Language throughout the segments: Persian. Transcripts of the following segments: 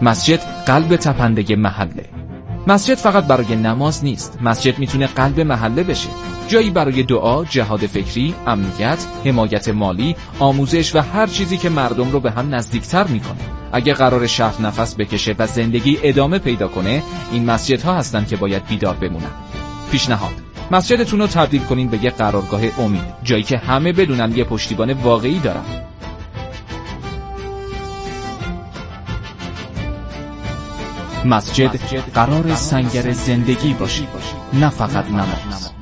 مسجد قلب تپنده محله. مسجد فقط برای نماز نیست. مسجد میتونه قلب محله بشه. جایی برای دعا، جهاد فکری، امنیت، حمایت مالی، آموزش و هر چیزی که مردم رو به هم نزدیکتر میکنه. اگه قرار شهر نفس بکشه و زندگی ادامه پیدا کنه، این مسجدها هستن که باید بیدار بمونن. پیشنهاد: مسجدتون رو تبدیل کنین به یه قرارگاه امید، جایی که همه بدونن یه پشتیبان واقعی دارن. مسجد قرار سنگر زندگی باشه، نه فقط نماز.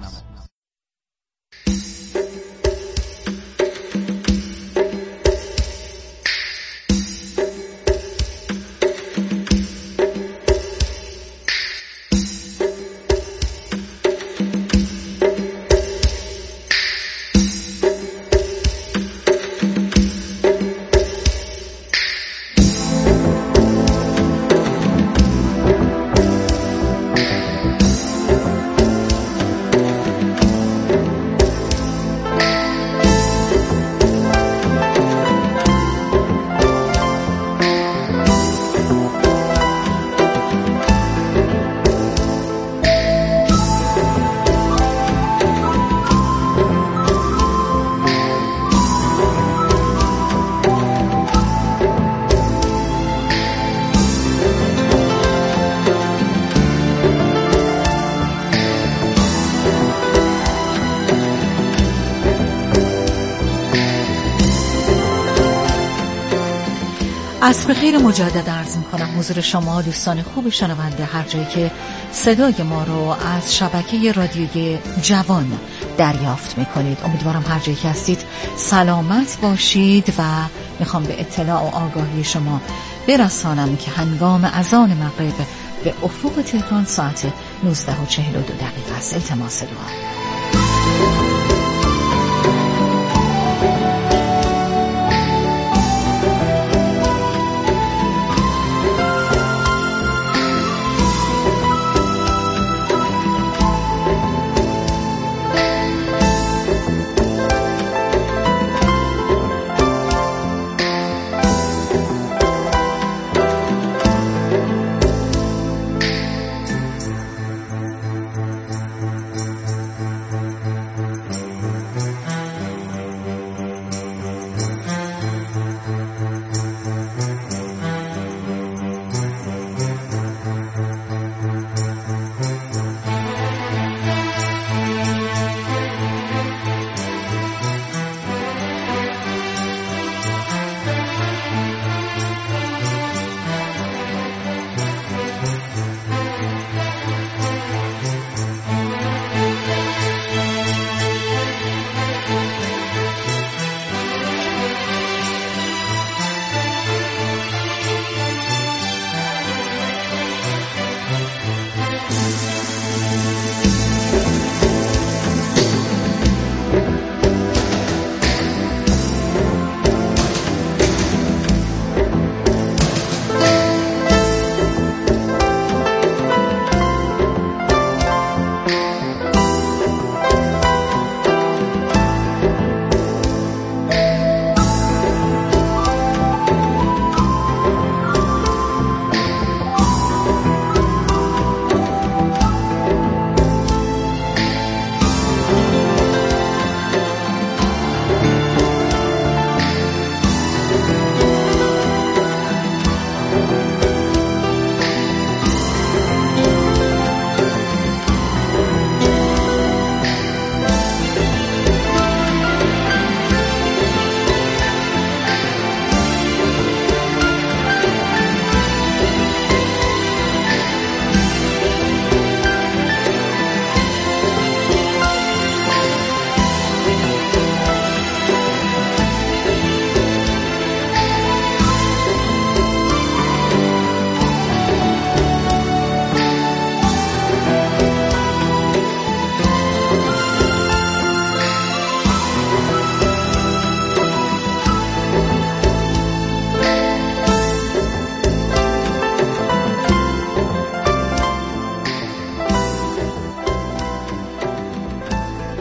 عصر خیر مجدد عرض می‌کنم حضور شما دوستان خوب شنونده، هر جایی که صدای ما رو از شبکه رادیوی جوان دریافت می‌کنید. امیدوارم هر جایی که هستید سلامت باشید و میخوام به اطلاع و آگاهی شما برسانم که هنگام اذان مغرب به افق تهران ساعت 19:42 است. التماس دعا.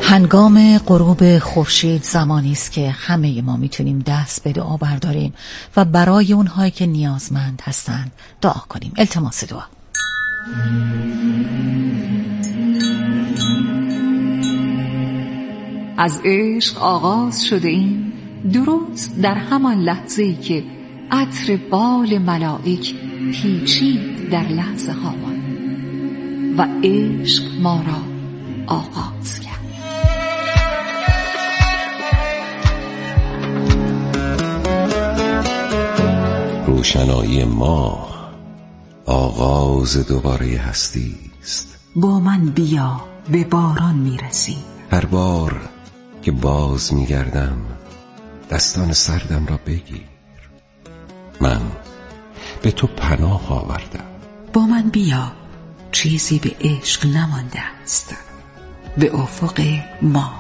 هنگام غروب خورشید زمانی است که همه ما میتونیم دست به دعا برداریم و برای اونهایی که نیازمند هستند دعا کنیم. التماس دعا. از عشق آغاز شده ایم، درست در همان لحظه‌ای که عطر بال ملائک پیچید در لحظه هامان و عشق ما را آغاز کرد. روشنایی ما آغاز دوباره هستی است. با من بیا به باران میرسی. هر بار که باز میگردم دستان سردم را بگیر. من به تو پناه آوردم. با من بیا، چیزی به عشق نمانده است. به افق ما.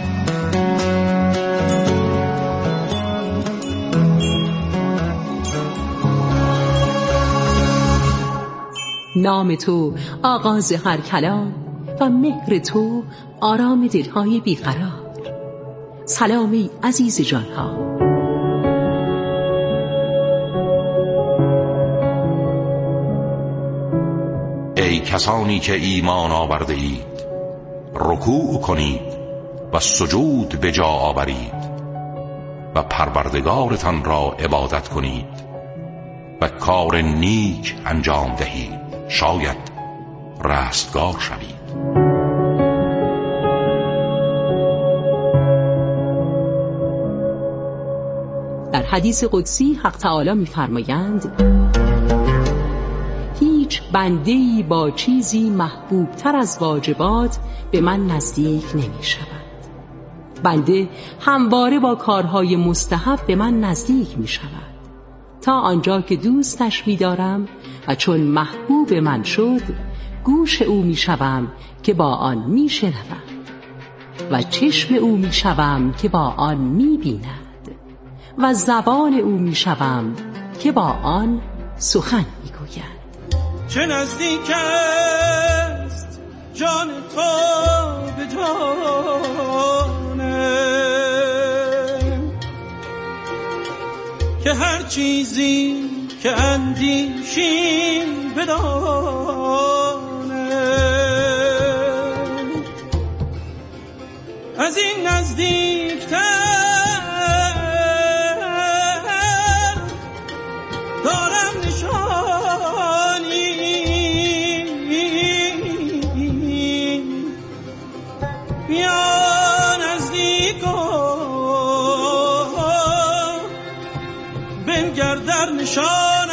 نام تو آغاز هر کلام و مهر تو آرام دلهای بیقرار. سلامی عزیز جانها. ای کسانی که ایمان آورده اید، رکوع کنید و سجود به جا آورید و پروردگارتان را عبادت کنید و کار نیک انجام دهید، شاید رستگار شوید. در حدیث قدسی حق تعالی می‌فرمایند هیچ بنده‌ای با چیزی محبوب تر از واجبات به من نزدیک نمی شود. بنده همواره با کارهای مستحب به من نزدیک می شود تا آنجا که دوستش می دارم و چون محبوب من شد گوش او می شوم که با آن می شنوم و چشم او می شوم که با آن می بیند و زبان او می شوم که با آن سخن می گوید. چه نزدیک است جان تو به جانم که هر چیزی که اندیشیم بدانم. از این نزدیکتر دارم نشانی، بیا نزدیک و بنگر در نشانم.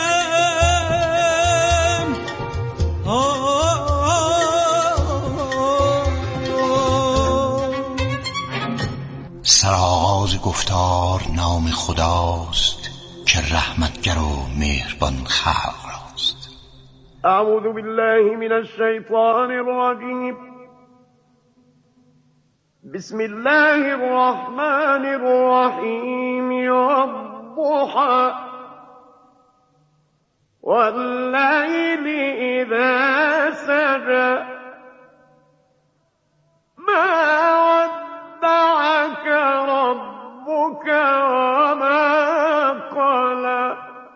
سرآغاز گفتار نام خداست که رحمتگر و مهربان خلق راست. اعوذ بالله من الشیطان الرجیم. بسم الله الرحمن الرحیم. والضحى واللیل اذا سجى ما ودعك ربك وما قلى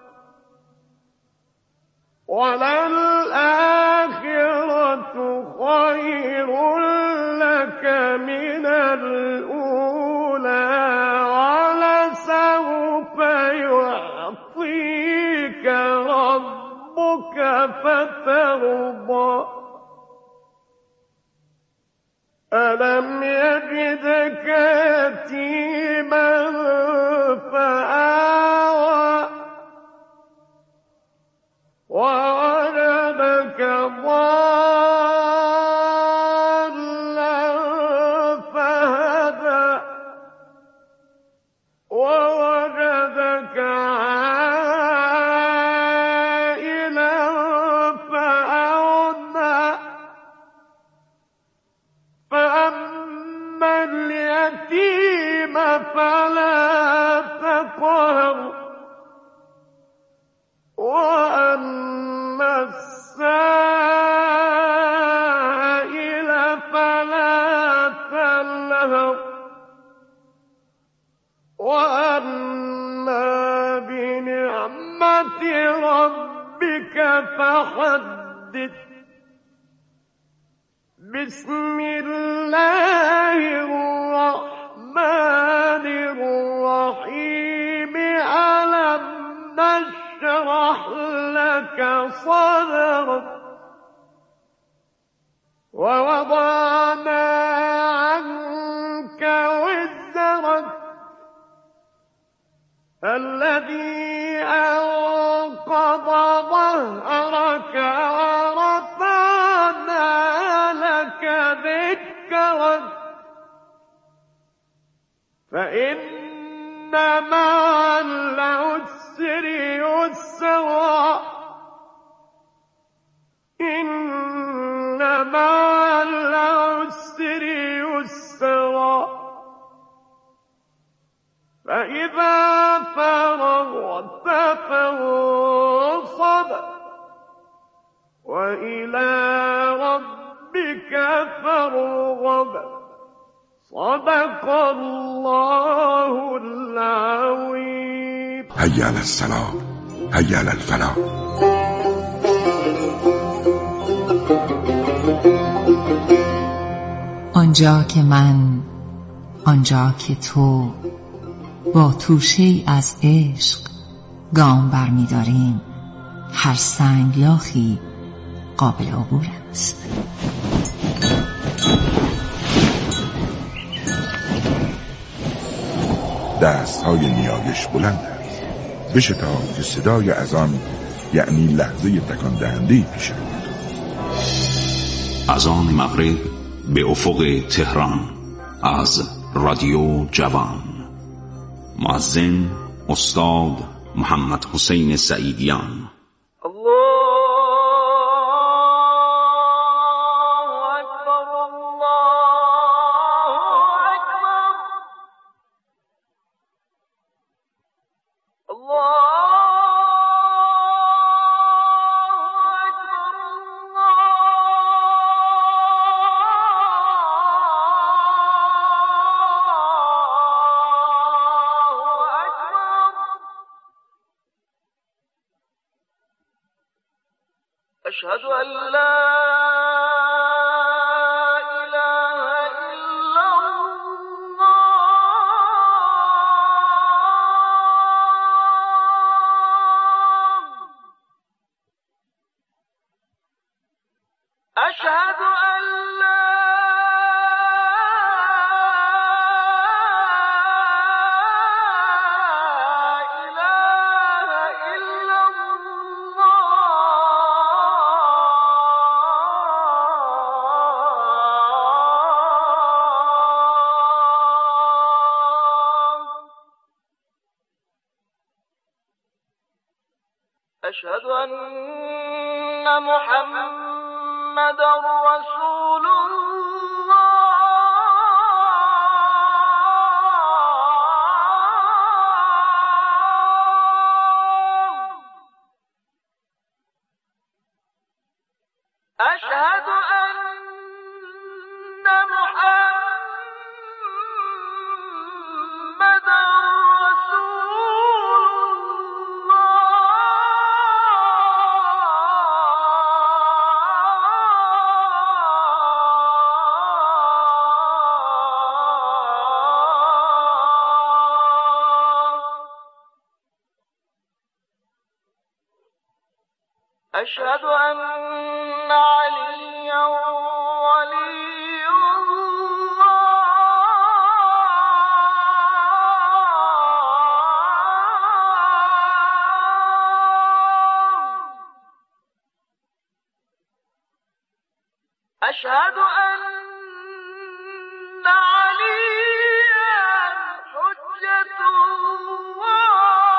وللآخرة خير لك من الأولى ولسوف يعطيك ربك فترضى ألم يجدك يتيما فآوى ووجدك ضالا فهدى ووجدك عائلا فأغنى فأما اليتيم فلا تقهر وأما السائل فلا تنهر فحدث بسم الله الرحمن الرحيم ألم نشرح لك صدرك ووضعنا عنك وزرك الذي أنقض ظهرك ورفعنا لك ذكرك فإن مع العسر يسرا إن مع العسر يسرا فإذا فرغت فانصب وإلى ربك فارغب صدق الله العظيم. حي على الصلاة حي على الفلاح. آنجا که من، آنجا که تو، با توشه‌ای از عشق گام برمی داریم، هر سنگلاخی قابل عبور است. دستهای نیایش بلند است. بشتاب که صدای اذان یعنی لحظه تکان دهنده پیش روی تو. اذان مغرب به افق تهران از رادیو جوان. مؤذن استاد محمد حسین سعیدیان. أشهد أن لا إله إلا الله. أشهد أن لا أشهد أن محمدًا رسول الله. أشهد أن محمدًا أشهد أن عليا ولي الله. أشهد أن عليا حجة الله.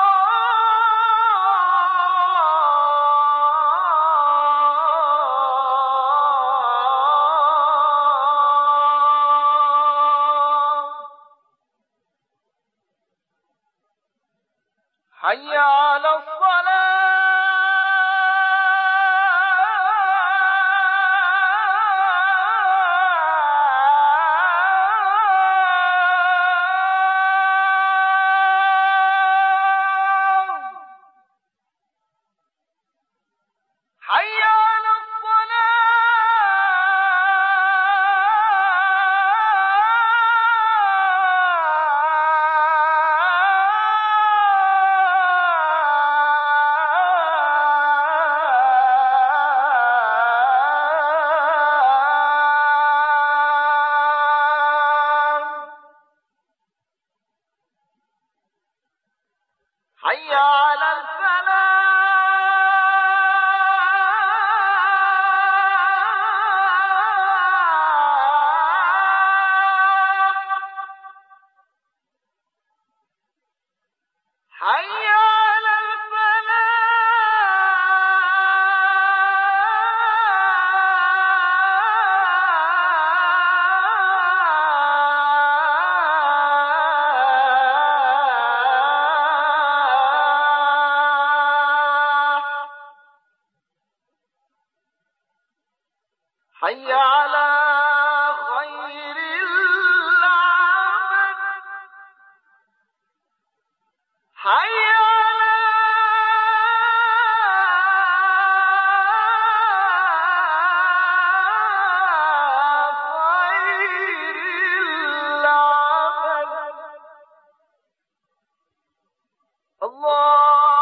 حي على الصلاة. حي على الفلاح حي على حي على خير العمل حي على خير العمل الله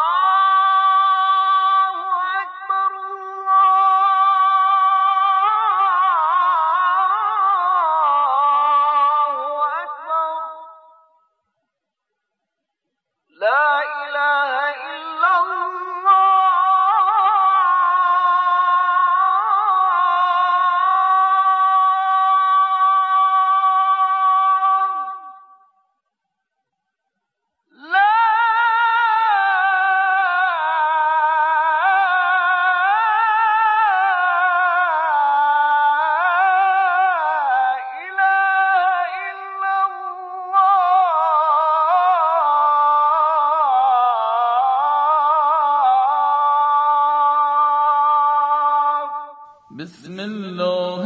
بسم الله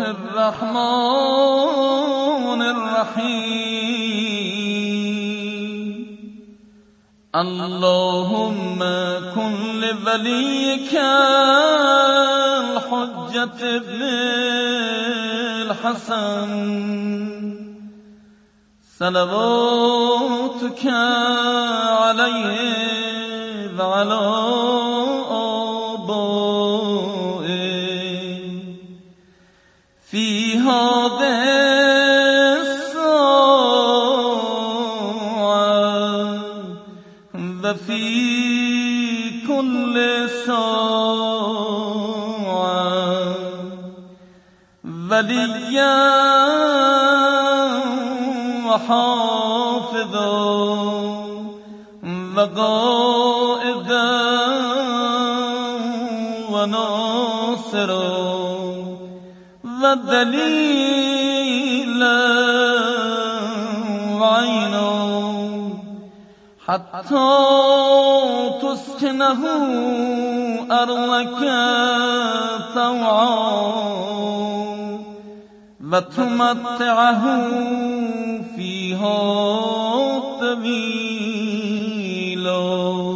الرحمن الرحیم اللهم كن لوليك الحجة ابن الحسن صلواتك عليه وعلى في هذه الساعة وفي كل ساعة وليا وحافظا وقائدا وناصرا ودليلا وعينا حتى تسكنه أرضك طوعا وتمتعه فيها طويلا.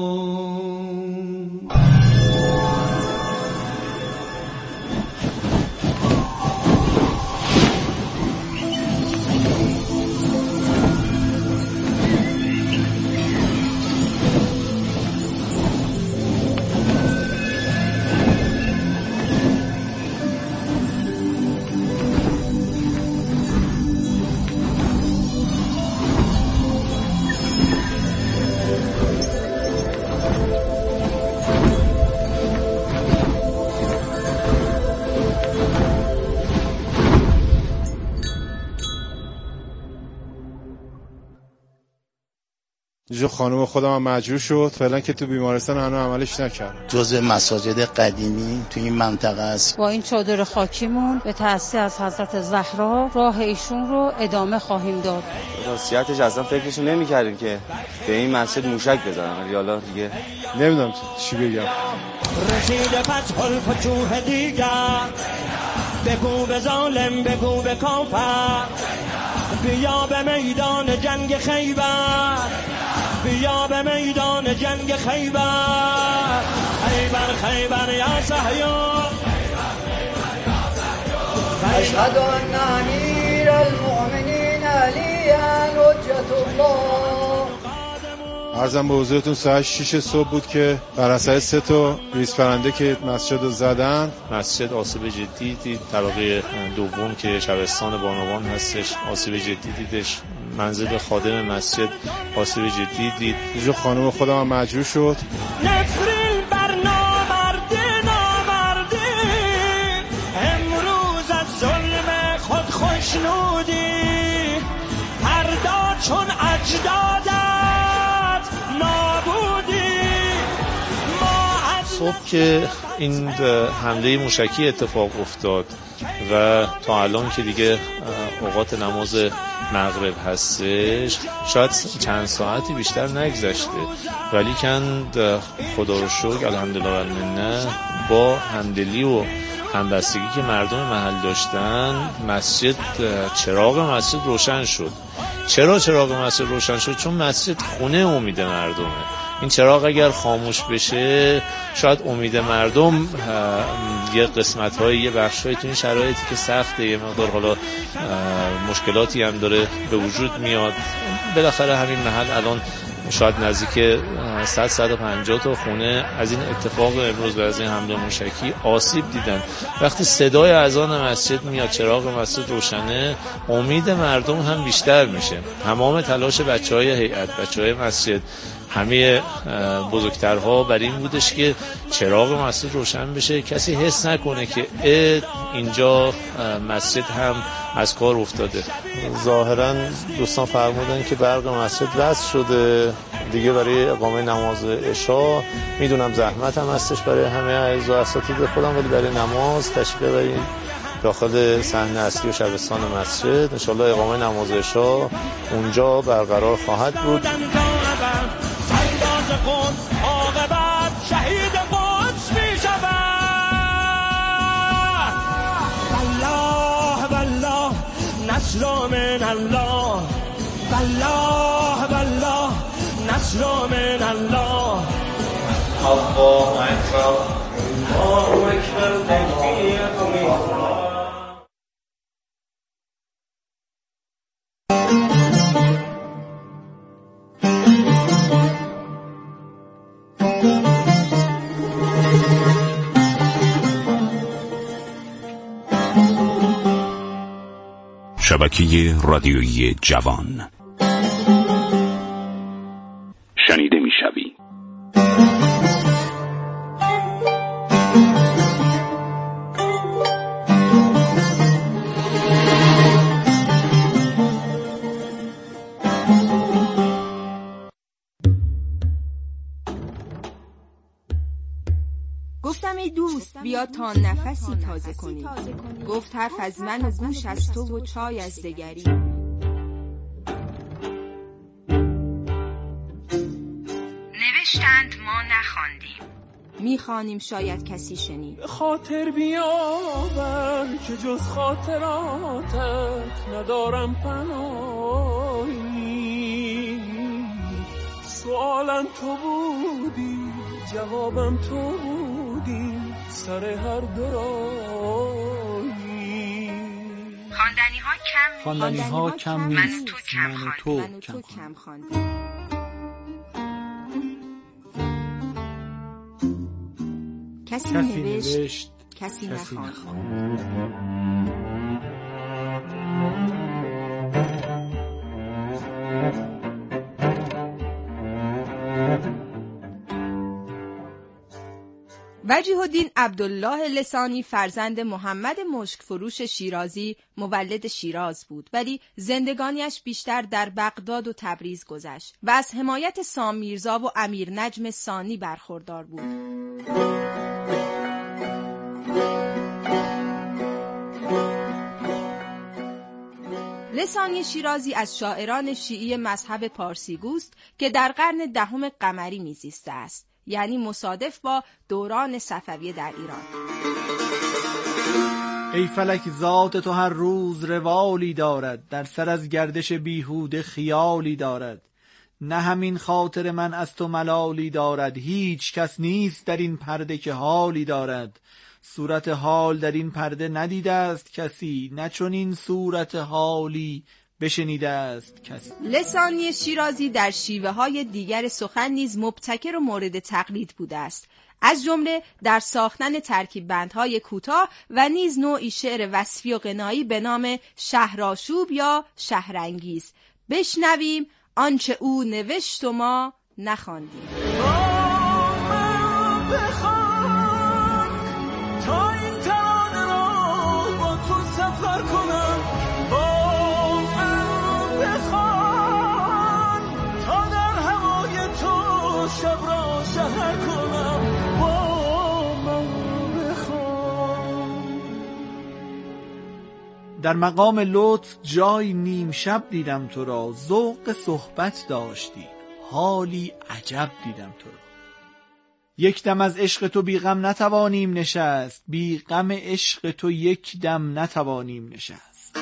جو خانم خودم هم مجروح شد، فعلا که تو بیمارستان هنوز عملش نکردم. جزء مساجد قدیمی تو این منطقه است. با این چادر خاکیمون به تأسیس از حضرت زهرا راه ایشون رو ادامه خواهیم داد. راستیتش اصلا فکرشو نمی‌کردیم که به این مسجد موشک بزنن، ولی حالا دیگه نمیدونم چی بگم. رسید فتح الفتوح دیگر، بگو به ظالم بگو به کافر، بیا به میدان جنگ خیبر، بیا به میدان جنگ خیبر، خیبر خیبر یا صهیون، اشهد ان امیر المؤمنین علی حجة الله. عرضم به حضورتون ساعت 6 صبح بود که بر اثر 3 تا ریز پرنده که مسجد رو زدن، مسجد آسیب جدی دید. طبقه دوم که شبستان بانوان هستش آسیب جدی دیدش. منزل خادم مسجد آسیب جدی دید. اینجا خانم خودم هم مجروح شد. نفرین بر نامردی امروز از ظلم خود خوشنودی، فردا چون اجدادت نابودی. صبح که این حمله موشکی اتفاق افتاد و تا الان که دیگه اوقات نماز مغرب هستش، شاید چند ساعتی بیشتر نگذشته، ولی کن خدا رو شکر الحمدلله و المنه با همدلی و همبستگی که مردم محل داشتن، مسجد چراغ مسجد روشن شد. چرا چراغ مسجد روشن شد؟ چون مسجد خونه امید مردمه. این چراغ اگر خاموش بشه شاید امید مردم یه قسمت‌های یه بخش‌های تو این شرایطی که سخته، یه مقدار حالا مشکلاتی هم داره به وجود میاد. بالاخره همین محل الان شاید نزدیک 100-150 تا خونه از این اتفاق امروز و از این حمله موشکی آسیب دیدن. وقتی صدای اذان مسجد میاد، چراغ مسجد روشنه، امید مردم هم بیشتر میشه. تمام تلاش بچهای هیئت، بچهای مسجد، همه بزرگترها بر این بودش که چراغ مسجد روشن بشه، کسی حس نکنه که اینجا مسجد هم از کار افتاده. ظاهرا دوستان فرمودن که برق مسجد وصل شده دیگه برای اقامه نماز عشا. میدونم زحمت هم هستش برای همه اعضا و اساتید خودم، ولی برای نماز تشریف ببرید داخل صحن اصلی و شبستان مسجد. انشالله اقامه نماز عشا اونجا برقرار خواهد بود. عاقبت شهید قدس می شود. والله والله نصر من الله، والله والله نصر من الله. الله اکبر، الله اکبر، تکبیر الله. شبکه رادیویی جوان شنیده میشوی. گفتم ای دوست بیا تا نفسی تازه کنی. گفت حرف از من و گوش از تو و چای از دگری. نوشتند ما نخواندیم، میخوانیم شاید کسی شنید. خاطر بیاور که جز خاطراتت ندارم پناهی. سوالم تو بودی، جوابم تو بودی، سر هر درائی. خواندنی ها کم نیست، من تو کم خواندی. کسی نوشت، کسی نخواند. وجیه الدین عبدالله لسانی فرزند محمد مشکفروش شیرازی مولد شیراز بود، ولی زندگانیش بیشتر در بغداد و تبریز گذشت و از حمایت سام میرزا و امیر نجم ثانی برخوردار بود. لسانی شیرازی از شاعران شیعی مذهب پارسیگوست که در قرن 10 قمری میزیسته است، یعنی مصادف با دوران صفویه در ایران. ای فلک ذات تو هر روز روالی دارد، در سر از گردش بیهوده خیالی دارد. نه همین خاطر من از تو ملالی دارد، هیچ کس نیست در این پرده که حالی دارد. صورت حال در این پرده ندیده است کسی، نه چون این صورت حالی بشنیده است کسی. لسانی شیرازی در شیوه های دیگر سخن نیز مبتکر و مورد تقلید بوده است، از جمله در ساختن ترکیب بندهای کوتاه و نیز نوعی شعر وصفی و غنایی به نام شهرآشوب یا شهرانگیز. بشنویم آنچه او نوشت و ما نخواندیم. تا این ترانه را با تو سفر کنم، با من بخوان تا در هوای تو شب را سحر کنم، با من بخوان. در مقام لطف جای نیم شب دیدم تو را، ذوق صحبت داشتی حالی عجب دیدم تو را. یک دم از عشق تو بی غم نتوانیم نشست، بی غم عشق تو یک دم نتوانیم نشست.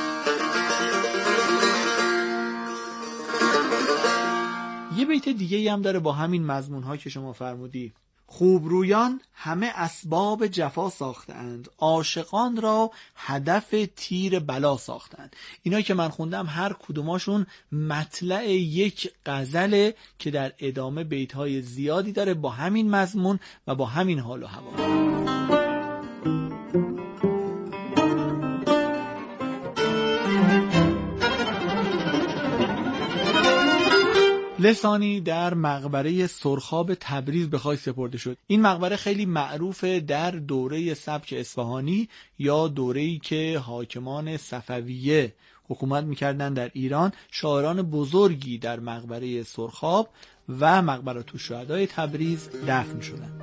یه بیت دیگه هم داره با همین مضمون ها که شما فرمودی. خوبرویان همه اسباب جفا ساختند، عاشقان را هدف تیر بلا ساختند. اینا که من خوندم هر کدوماشون مطلع یک غزله که در ادامه بیت‌های زیادی داره با همین مضمون و با همین حال و هوا. لسانی در مقبره سرخاب تبریز به خاک سپرده شد. این مقبره خیلی معروفه در دوره سبک اصفهانی یا دوره‌ای که حاکمان صفویه حکومت می‌کردن در ایران. شاعران بزرگی در مقبره سرخاب و مقبره الشهدای تبریز دفن شدند.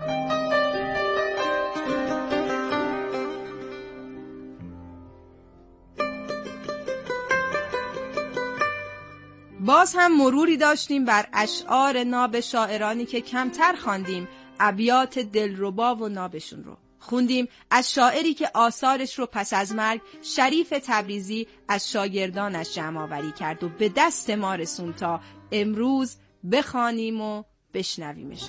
باز هم مروری داشتیم بر اشعار ناب شاعرانی که کمتر خواندیم، ابیات دلربا و نابشون رو خوندیم از شاعری که آثارش رو پس از مرگ شریف تبریزی از شاگردانش جمع آوری کرد و به دست ما رسون تا امروز بخوانیم و بشنویمش.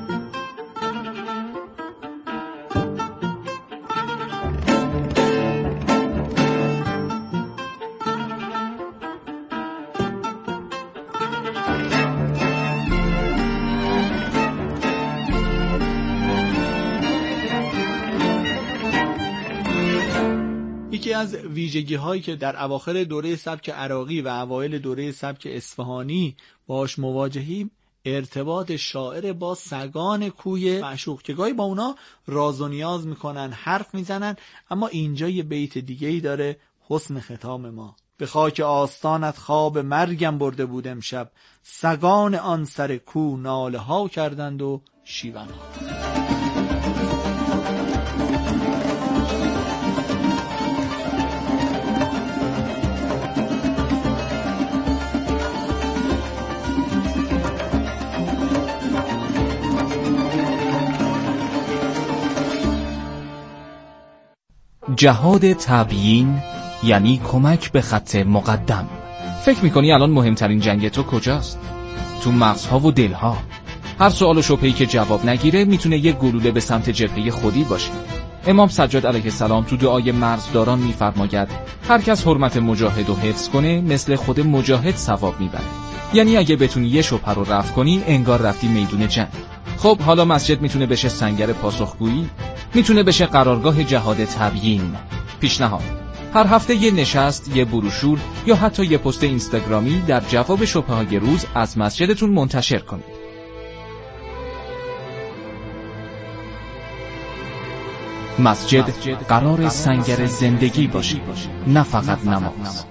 یکی از ویژگی هایی که در اواخر دوره سبک عراقی و اوایل دوره سبک اصفهانی باش مواجهیم ارتباط شاعر با سگان کوی معشوق که گاهی با اونا راز و نیاز میکنن، حرف میزنن. اما اینجا یه بیت دیگه‌ای داره، حسن ختام ما. به خاک آستانت خواب مرگم برده بود امشب، سگان آن سر کو ناله ها کردند و شیون ها. جهاد تبیین یعنی کمک به خط مقدم. فکر میکنی الان مهمترین جنگ تو کجاست؟ تو مغزها و دلها. هر سوال و شبهه‌ای که جواب نگیره میتونه یک گلوله به سمت جبهه خودی باشه. امام سجاد علیه السلام تو دعای مرزداران میفرماید هر کس حرمت مجاهد رو حفظ کنه مثل خود مجاهد ثواب میبره. یعنی اگه بتونی یه شبهه رو رفع کنی انگار رفتی میدون جنگ. خب حالا مسجد میتونه بشه سنگر پاسخگویی، میتونه بشه قرارگاه جهاد تبیین. پیشنهاد: هر هفته یه نشست، یه بروشور یا حتی یه پست اینستاگرامی در جواب شبهه‌های روز از مسجدتون منتشر کنید. مسجد قرار سنگر زندگی باشه، نه فقط نماز.